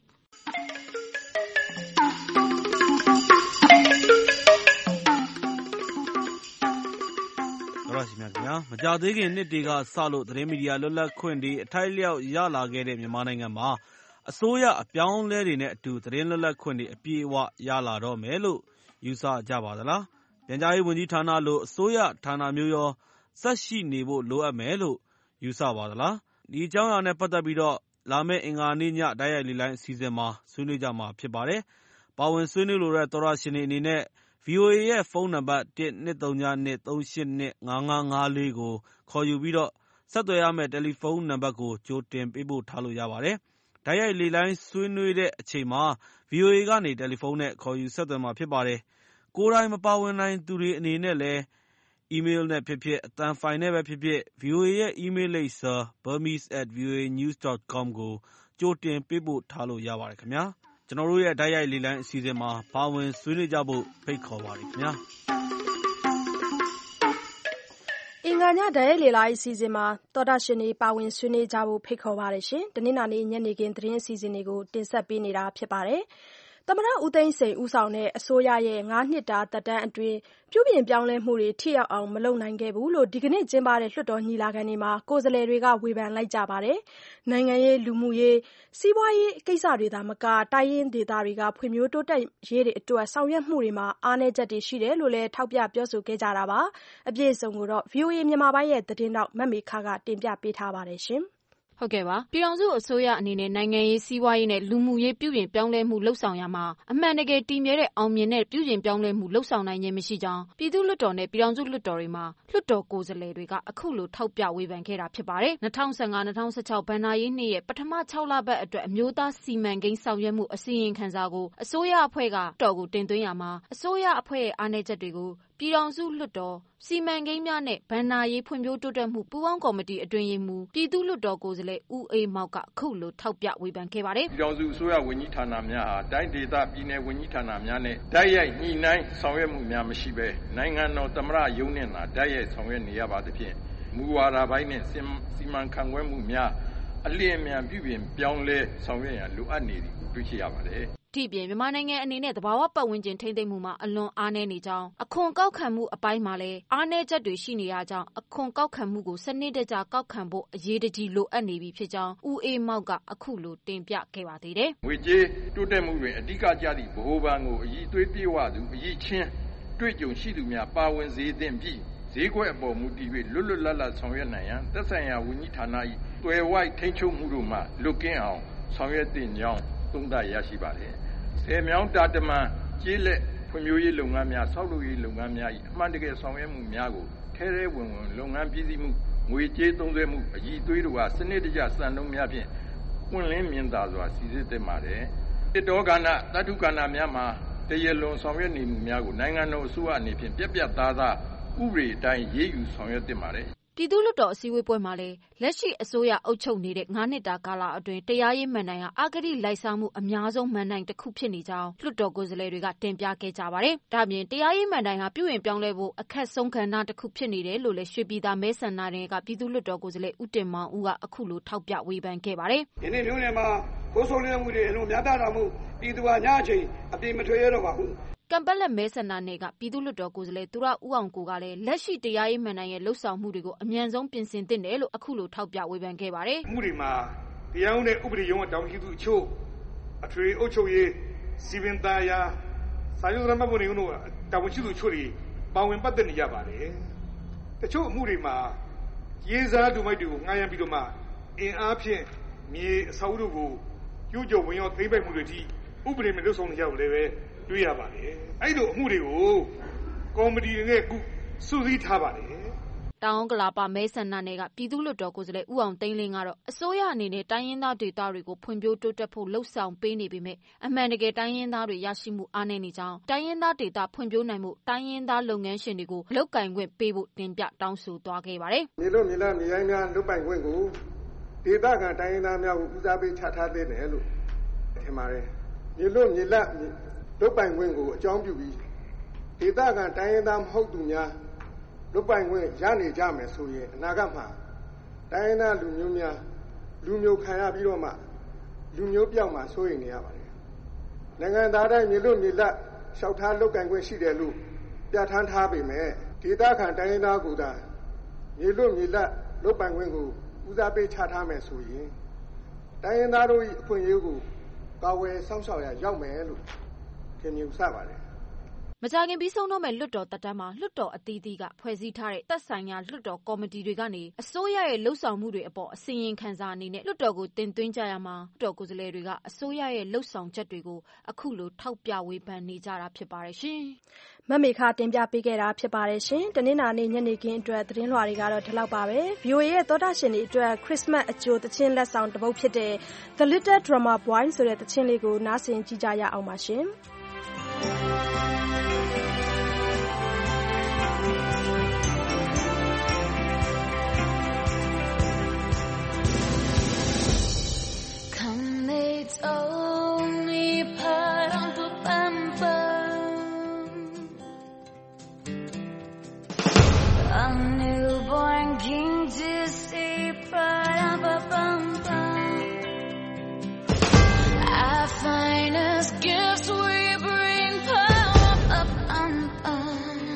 ရရှိမြခင်ဗျာမကြသေးခင်နှစ်တွေကစလို့သတင်းမီဒီယာလွတ်လပ်ခွင့်တွေအထိုက်လျောက်ရလာခဲ့တဲ့မြန်မာနိုင်ငံမှာအစိုးရအပြောင်းလဲတွေနဲ့အတူသတင်းလွတ်လပ်ခွင့်တွေအပြည့်အဝရလာတော့မယ်လို့ယူဆကြပါသလားပြန်ကြားရေးဝန်ကြီးဌာနလို့အစိုးရဌာနမျိုးရောဆက်ရှိနေဖို့လိုအပ်မယ်လို့ယူဆပါသလားဒီအကြောင်းအရာနဲ့ပတ်သက်ပြီးတော့လာမယ့်အင်္ဂါနေ့ညတိုက်ရိုက်လေလိုင်းအစီအစဉ်မှာဆွေးနွေးကြမှာဖြစ်ပါတယ်ပါဝင်ဆွေးနွေးလိုတဲ့သောရရှင်တွေအနေနဲ့ ဗွီအိုအေ ရဲ့ဖုန်းနံပါတ်၁ ၂၃၂ ၃၈၂ ၅၅၅၄ကိုခေါ်ယူပြီးတော့ဆက်သွယ်ရမယ့်တယ်လီဖုန်းနံပါတ်ကိုကြိုတင်ပေးပို့ထားလို့ရပါတယ်။တိုက်ရိုက်လေလိုင်းဆွေးနွေးတဲ့အချိန်မှာ ဗွီအိုအေကနေတယ်လီဖုန်းနဲ့ခေါ်ယူဆက်သွယ်မှာဖြစ်ပါတယ်။ကိုယ်တိုင်မပါဝင်နိုင်သူတွေအနေနဲ့လည်းအီးမေးလ်နဲ့ဖြစ်ဖြစ်အသံဖိုင်နဲ့ပဲဖြစ်ဖြစ် ဗွီအိုအေရဲ့အီးမေးလ်လိပ်စာ burmese at voanews dot com ကိုကြိုတင်ပေးပို့ထားလို့ရပါတယ်ခင်ဗျာ။ကျွန်တော်တို့ရဲ့တိုက်ရိုက်လေလိုင်းအစီအစဉ်မှာပါဝင်ဆွေးနွေးကြဖို့ဖိတ်ခေါ်ပါတယ်ခင်ဗျာအင်္ဂါညတိုက်ရိုက်လေလိုင်းအစီအစဉ်မှာသောတာရှင်တွေပါဝင်ဆွေးနွေးကြဖို့ဖိတ်ခေါ်ပါတယ်ရှင်။တနင်္လာနေ့ညနေခင်းသတင်းအစီအစဉ်တွေကိုတင်ဆက်ပေးနေတာဖြစ်ပါတယ်။သမ္မတဦးသိန်းစိန်ဦးဆောင်တဲ့အစိုးရရဲ့ငါးနှစ်တာသက်တမ်းအတွင်းပြုပြင်ပြောင်းလဲမှုတွေထိရောက်အောင်မလုပ်နိုင်ခဲ့ဘူးလို့ဒီကနေ့ကျင်းပတဲ့လွှတ်တော်ညီလာခံတွေမှာကိုယ်စားလှယ်တွေကဝေဖန်လိုက်ကြပါတယ်။နိုင်ငံရေးလူမှုရေးစီးပွားရေးကိစ္စတွေသာမကတိုင်းရင်းဒေသတွေကဖွံ့ဖြိုးတိုးတက်ရေးတွေအတွက်ဆောင်ရွက်မှုတွေမှာအားနည်းချက်တွေရှိတယ်လို့လည်းထောက်ပြပြောဆိုခဲ့ကြတာပါ။အပြည့်အစုံကိုတော့ ဗွီအိုအေ မြန်မာပိုင်းရဲ့သတင်းတောက်မမေခကတင်ပြပေးထားပါတယ်ရှင်။ဟုတ်ကဲ့ပါပြည်ထောင်စုအစိုးရအနေနဲ့နိုင်ငံရေးစီးပွားရေးနဲ့လူမှုရေးပြုပြင်ပြောင်းလဲမှုလှုပ်ဆောင်ရမှာအမှန်တကယ်တည်မြဲတဲ့အောင်မြင်တဲ့ပြုပြင်ပြောင်းလဲမှုလှုပ်ဆောင်နိုင်ခြင်းမရှိကြောင်းပြည်သူ့လွှတ်တော်နဲ့ပြည်ထောင်စုလွှတ်တော်တွေမှာလွှတ်တော်ကိုယ်စားလှယ်တွေကအခုလိုထောက်ပြဝေဖန်ခဲ့တာဖြစ်ပါတယ်။၂၀၁၅ ၂၀၁၆ဘဏ္ဍာရေးနှစ်ရဲ့ပထမ၆လပတ်အတွက်အမျိုးသားစီမံကိန်းဆောင်ရွက်မှုအစီရင်ခံစာကိုအစိုးရအဖွဲ့ကတော်ကိုတင်သွင်းရမှာအစိုးရအဖွဲ့ရဲ့အားနည်းချက်တွေကိုပြည်ထောင်စုလွှတ်တော်စီမံကိန်းများနဲ့ဘဏ္ဍာရေးဖွံ့ဖြိုးတိုးတက်မှုပူးပေါင်းကော်မတီအတွင်းရေးမှူးပြည်သူ့လွှတ်တော်ကိုယ်စားလှယ်ဦးအေးမောက်ကအခုလိုထောက်ပြဝေဖန်ခဲ့ပါတယ်။ပြည်ထောင်စုအစိုးရဝန်ကြီးဌာနများဟာတိုင်းဒေသပြည်내ဝန်ကြီးဌာနများနဲ့တိုက်ရိုက်ညှိနှိုင်းဆောင်ရွက်မှုများမရှိဘဲနိုင်ငံတော်သမ္မတရုံးနဲ့သာတိုက်ရိုက်ဆောင်ရွက်နေရပါသဖြင့်မူဝါဒပိုင်းနဲ့စီမံခန့်ခွဲမှုများအလျင်အမြန်ပြုပြင်ပြောင်းလဲဆောင်ရွက်ရန်လိုအပ်နေသည်ကိုတွေ့ရှိရပါတယ်။ဒီပြင်မြန်မာနိုင်ငံအနေနဲ့သဘာဝပတ်ဝန်းကျင်ထိန်းသိမ်းမှုမှာအလွန်အားနည်းနေကြောင်းအခွန်ကောက်ခံမှုအပိုင်းမှာလည်းအားနည်းချက်တွေရှိနေရကြောင်းအခွန်ကောက်ခံမှုကိုစနစ်တကျကောက်ခံဖို့အရေးတကြီးလိုအပ်နေပြီဖြစ်ကြောင်းဦးအေးမောက်ကအခုလိုတင်ပြခဲ့ပါသေးတယ်။ငွေကြေးတိုးတက်မှုတွင်အဓိကကျသည့်ဗဟိုဘဏ်ကိုအည်သွေးပြေဝသူအည်ချင်းတွေ့ကြုံရှိသူများပါဝင်စေသင့်ပြီးဈေးကွက်အပေါ်မူတည်၍လွတ်လွတ်လပ်လပ်ဆောင်ရွက်နိုင်ရန်သက်ဆိုင်ရာဝန်ကြီးဌာန၏တွယ်ဝိုက်ထိန်းချုပ်မှုတို့မှလွတ်ကင်းအောင်ဆောင်ရွက်သင့်ကြောင်းသုံးသပ်ရရှိပါတယ်။ဆယ်မြောင်းတာတမန်ကျေးလက်ဖွံ့ဖြိုးရေးလုပ်ငန်းများဆောက်လုပ်ရေးလုပ်ငန်းများ၏အမှန်တကယ်ဆောင်ရွက်မှုများကိုထဲထဲဝင်ဝင်လုပ်ငန်းပြည်စီးမှုငွေကြေးသုံးစွဲမှုအည်သွေးတို့အားစနစ်တကျစံနှုန်းများဖြင့်ပွင့်လင်းမြင်သာစွာစီစစ်သင့်ပါတယ်။တစ်တော်ကဏ္ဍတတုကဏ္ဍများမှာတရလွန်ဆောင်ရွက်နေမှုများကိုနိုင်ငံတော်အစိုးရအနေဖြင့်ပြတ်ပြတ်သားသားဥပဒေအတိုင်းရေးယူဆောင်ရွက်သင့်ပါတယ်။ပြည်သူ့လွှတ်တော်အစည်းအဝေးပွဲမှာလည်းလက်ရှိအစိုးရအုပ်ချုပ်နေတဲ့ငါးနှစ်တာကာလအတွင်းတရားရေးမဏ္ဍိုင်ဟာအဂတိလိုက်စားမှုအများဆုံးမဏ္ဍိုင်တစ်ခုဖြစ်နေကြောင်းလွှတ်တော်ကိုယ်စားလှယ်တွေကတင်ပြခဲ့ကြပါတယ်။ဒါ့အပြင်တရားရေးမဏ္ဍိုင်ဟာပြုပြင်ပြောင်းလဲဖို့အခက်ဆုံးကဏ္ဍတစ်ခုဖြစ်နေတယ်လို့လည်းရွှေပြည်သာမဲဆန္ဒနယ်ကပြည်သူ့လွှတ်တော်ကိုယ်စားလှယ်ဦးတင်မောင်ဦးကအခုလိုထောက်ပြဝေဖန်ခဲ့ပါတယ်။ဒီနေ့မျိုးနယ်မှာကိုယ်ဆုံးနေမှုတွေအလုံးများတာမှုပြည်သူဟာညအချိန်အပြင်မထွက်ရတော့ပါဘူး။ကံပက်လက်မဲဆန္ဒနယ်ကပြည်သူ့လွှတ်တော်ကိုယ်စားလှယ်သူရဦးအောင်ကိုကလည်းလက်ရှိတရားရေးမဏ္ဍိုင်ရဲ့လှုပ်ဆောင်မှုတွေကိုအမြန်ဆုံးပြင်ဆင်သင့်တယ်လို့အခုလိုထောက်ပြဝေဖန်ခဲ့ပါတယ်။မှုတွေမှာတရားဥပဒေဥပဒေရုံးကတောင်းရှိသူအချို့အထွေအုပ်ချုပ်ရေးစီပင်သားရာစာချုပ်ရမှတ်ပုံတွေကိုတောင်းရှိသူအချို့တွေပါဝင်ပတ်သက်နေကြပါတယ်။တချို့အမှုတွေမှာရေးစားဒုမိုက်တွေကိုငှားရမ်းပြီးတော့မှအင်အားဖြင့်မြေအဆောက်အဦတို့ကိုကျူးကျော်ဝင်ရောက်သိမ်းပိုက်မှုတွေထိဥပဒေမဲ့လှုပ်ဆောင်နေကြလို့လည်းပဲတွေ့ရပါတယ်အဲ့လိုအမှုတွေကိုကော်မတီတွေနဲ့အခုစုစည်းထားပါတယ်တောင်ကလာပါမဲဆန္ဒနယ်ကပြည်သူ့လွှတ်တော်ကိုယ်စားလှယ်ဦးအောင်သိန်းလင်းကတော့အစိုးရအနေနဲ့တိုင်းရင်းသားဒေသတွေကိုဖွံ့ဖြိုးတိုးတက်ဖို့လှုံ့ဆော်ပေးနေပေမဲ့အမှန်တကယ်တိုင်းရင်းသားတွေရရှိမှုအားနည်းနေကြောင်းတိုင်းရင်းသားဒေသဖွံ့ဖြိုးနိုင်မှုတိုင်းရင်းသားလုပ်ငန်းရှင်တွေကိုလုပ်ကင်ခွင့်ပေးဖို့တင်ပြတောင်းဆိုသွားခဲ့ပါတယ်။မြေလို့မြေလားမြေရိုင်းများလုပ်ပိုင်ခွင့်ကိုဒေသခံတိုင်းရင်းသားများကိုဦးစားပေးချထားသေးတယ်လို့ထင်ပါတယ်။မြေလို့မြေလားလုပ်ပိုင်ခွင့်ကိုအကြောင်းပြုပြီးဒေသခံတိုင်းရင်းသားမဟုတ်သူများလူပိုင်ခွင့်ရနေကြမယ်ဆိုရင်အနာဂတ်မှာတိုင်းရင်းသားလူမျိုးများလူမျိုးခံရပြီးတော့မှလူမျိုးပြောက်မှာစိုးရိမ်နေရပါတယ်။နိုင်ငံသားတိုင်းမြေလို့မြေလတ်လျှောက်ထားလုပ်ကင်ခွင့်ရှိတယ်လို့ပြဋ္ဌာန်းထားပေမဲ့ဒေသခံတိုင်းရင်းသားကိုသာမြေလို့မြေလတ်လုပ်ပိုင်ခွင့်ကိုဦးစားပေးချထားမယ်ဆိုရင်တိုင်းရင်းသားတို့၏အခွင့်အရေးကိုကာဝယ်စောင့်ရှောက်ရရောက်မယ်လို့ထင်မြင်ဆပါတယ်။မကြာခင်ပြီးဆုံးတော့မဲ့လွှတ်တော်တက်တမ်းမှာလွှတ်တော်အသီးသီးကဖွဲ့စည်းထားတဲ့သက်ဆိုင်ရာလွှတ်တော်ကော်မတီတွေကနေအစိုးရရဲ့လှုပ်ဆောင်မှုတွေအပေါ်အစီရင်ခံစာအနေနဲ့လွှတ်တော်ကိုတင်သွင်းကြရမှာလွှတ်တော်ကိုယ်စားလှယ်တွေကအစိုးရရဲ့လှုပ်ဆောင်ချက်တွေကိုအခုလိုထောက်ပြဝေဖန်နေကြတာဖြစ်ပါတယ်ရှင်။မမေခတင်ပြပေးခဲ့တာဖြစ်ပါတယ်ရှင်။တနင်္လာနေ့ညနေခင်းအတွက်သတင်းလွှာတွေကတော့ဒီလောက်ပါပဲ။ V O A ရဲ့သောတာရှင်တွေအတွက်ခရစ်စမတ်အကြိုသချင်းလက်ဆောင်တစ်ပုဒ်ဖြစ်တဲ့ The Little Drummer Boy ဆိုတဲ့သချင်းလေးကိုနားဆင်ကြည့်ကြရအောင်ပါရှင်။ Only part of the bumper, a newborn king to see part of a bumper. Our finest gifts we bring part of a bumper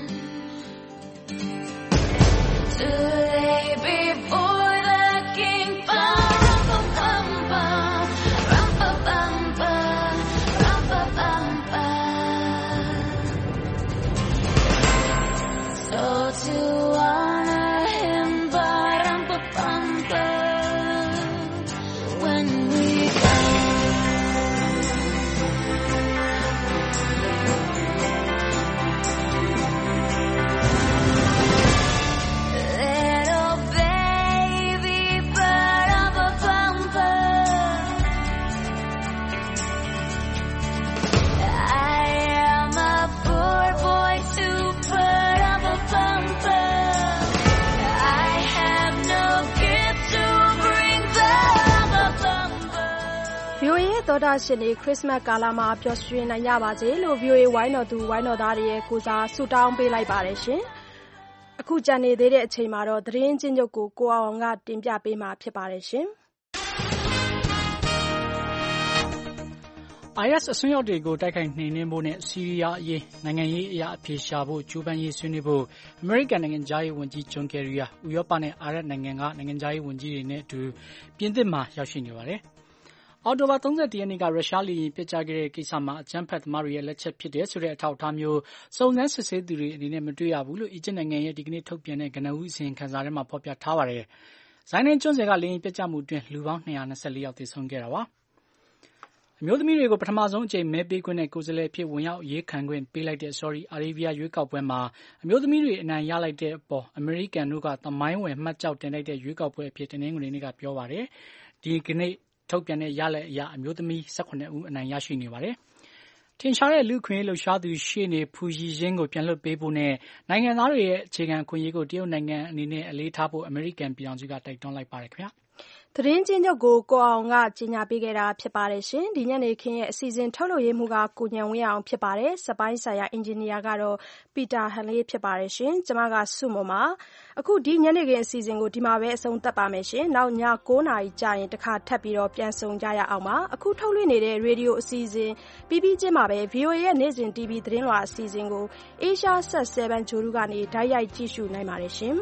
to lay before the king part of a bumper. So to honor him, ba-dum-ba-bum-ba, when we go. Little baby, ba-dum-ba-bum-ba, I am a poor boy too, ba-dum-ba-bum-ba. I have no gift to bring, ba-dum-ba-bum-ba. V O A ရဲ့သောတာရှင်တွေခရစ်စမတ်ကာလမှာပျော်ရွှင်နိုင်ကြပါစေလို့ V O A ဝိုင်းတော်သူဝိုင်းတော်သားတွေရဲ့ကိုစားဆုတောင်းပေးလိုက်ပါတယ်ရှင်။အခုကြံနေသေးတဲ့အချိန်မှာတော့သတင်းချင်းချုပ်ကိုကိုအောင်ကတင်ပြပေးမှာဖြစ်ပါတယ်ရှင်။ I S အစွန်းရောက်တွေကိုတိုက်ခိုက်နှိမ်နင်းဖို့နဲ့ဆီးရီးယားအရေးနိုင်ငံရေးအရာအဖြေရှာဖို့ကြိုးပမ်းရေးဆွေးနွေးဖို့အမေရိကန်နိုင်ငံသားရေးဝန်ကြီးဂျွန်ကယ်ရီဟာဥရောပနဲ့အာရပ်နိုင်ငံကနိုင်ငံသားရေးဝန်ကြီးတွေနဲ့အတူပြင်သစ်မှာရောက်ရှိနေပါတယ်။အောက်တိုဘာ၃၁ရက်နေ့ကရုရှားလေယာဉ်ပျက်ကျခဲ့တဲ့ကိစ္စမှာအကြမ်းဖက်သမားတွေရဲ့လက်ချက်ဖြစ်တယ်ဆိုတဲ့အထောက်အထားမျိုးစုံစမ်းစစ်ဆေးသူတွေအနေနဲ့မတွေ့ရဘူးလို့အီဂျစ်နိုင်ငံရဲ့ဒီကနေ့ထုတ်ပြန်တဲ့ကနဦးအစီရင်ခံစာထဲမှာဖော်ပြထားပါတယ်။ဇိုင်းနှကျွန်းဆယ်ကလေယာဉ်ပျက်ကျမှုအတွင်းလူပေါင်း၂၂၄ယောက်သေဆုံးခဲ့တာပါ။အမျိုးသမီးတွေကိုပထမဆုံးအကြိမ်မဲပေးခွင့်နဲ့ကိုယ်စားလှယ်ဖြစ်ဝင်ရောက်ရေးခံခွင့်ပေးလိုက်တဲ့ဆော်ဒီအာရေဗျရွေးကောက်ပွဲမှာအမျိုးသမီးတွေအနိုင်ရလိုက်တဲ့အပေါ်အမေရိကန်တို့ကသမိုင်းဝင်မှတ်ကျောက်တင်လိုက်တဲ့ရွေးကောက်ပွဲအဖြစ်တနင်္ဂနွေနေ့ကပြောပါတယ်။ဒီကနေ့ထုတ်ပြန်တဲ့ရလဒ်အရအမျိုးသမီး၁၇ဦးအနိုင်ရရှိနေပါတယ်။ထင်ရှားတဲ့လူ့အခွင့်အရေးလှုပ်ရှားသူရှေ့နေဖူယီယင်းကိုပြန်လွှတ်ပေးဖို့နဲ့နိုင်ငံသားတွေရဲ့အခြေခံအခွင့်အရေးကိုတရုတ်နိုင်ငံအနေနဲ့အလေးထားဖို့အမေရိကန်ပြည်ထောင်စုကတိုက်တွန်းလိုက်ပါတယ်ခင်ဗျာ။သတင်းချင်းချုပ်ကိုကိုအောင်ကကြီးညာပေးခဲ့တာဖြစ်ပါတယ်ရှင်ဒီညနေခင်းရဲ့အစီအစဉ်ထုတ်လုပ်ရေးမှုကကိုညံဝင်းအောင်ဖြစ်ပါတယ်စပိုင်းဆိုင်ရာအင်ဂျင်နီယာကတော့ပီတာဟန်လေးဖြစ်ပါတယ်ရှင်ကျွန်မကစုမပါအခုဒီညနေခင်းအစီအစဉ်ကိုဒီမှာပဲအဆုံးသတ်ပါမယ်ရှင်နောက်ည၉နာရီကြာရင်တစ်ခါထပ်ပြီးတော့ပြန်ဆုံကြရအောင်ပါအခုထုတ်လွှင့်နေတဲ့ရေဒီယိုအစီအစဉ်ပြီးပြီးချင်းမှာပဲ V O A ရဲ့နေ့စဉ် T V သတင်းလွှာအစီအစဉ်ကို Asia Set 7 ဂျိုရူကနေဓာတ်ရိုက်ကြည့်ရှုနိုင်ပါတယ်ရှင်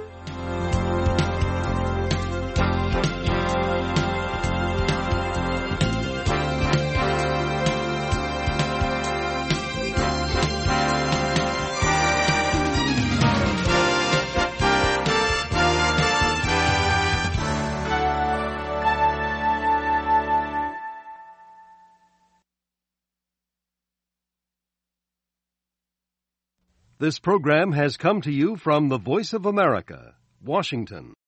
This program has come to you from the Voice of America, Washington.